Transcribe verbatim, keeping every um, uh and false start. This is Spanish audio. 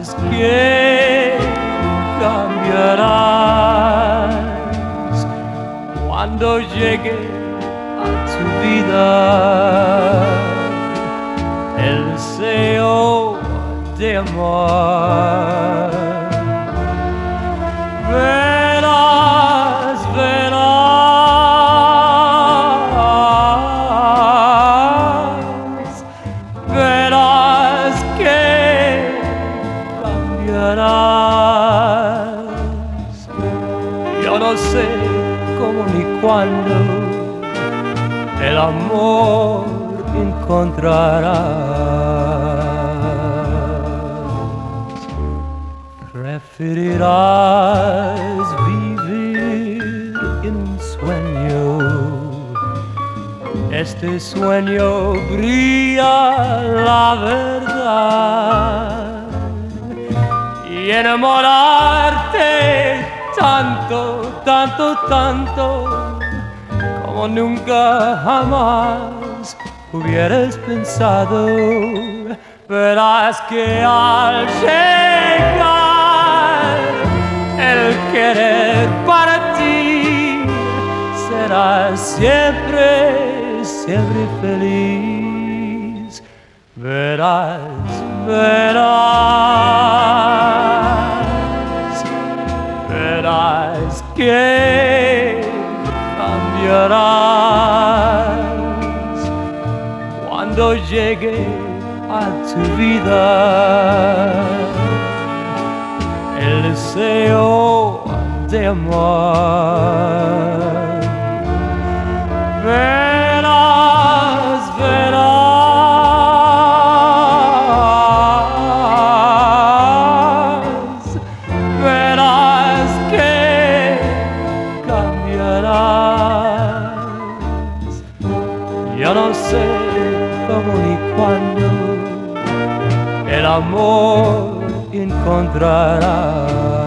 que cambiarás cuando llegue a tu vida el deseo de amar. Verás, verás, verás que cambiarás. Yo no sé cómo ni cuándo el amor encontrarás. Preferirás vivir en un sueño. Este sueño brilla la verdad y enamorarte tanto, tanto, tanto como nunca jamás hubieras pensado. Verás que al llegar el querer para ti serás siempre, siempre feliz. Verás, verás, verás que cambiarás cuando llegue a tu vida el deseo de amar. Verás, verás, verás que cambiarás. Yo no sé cómo ni cuándo el amor encontrarás.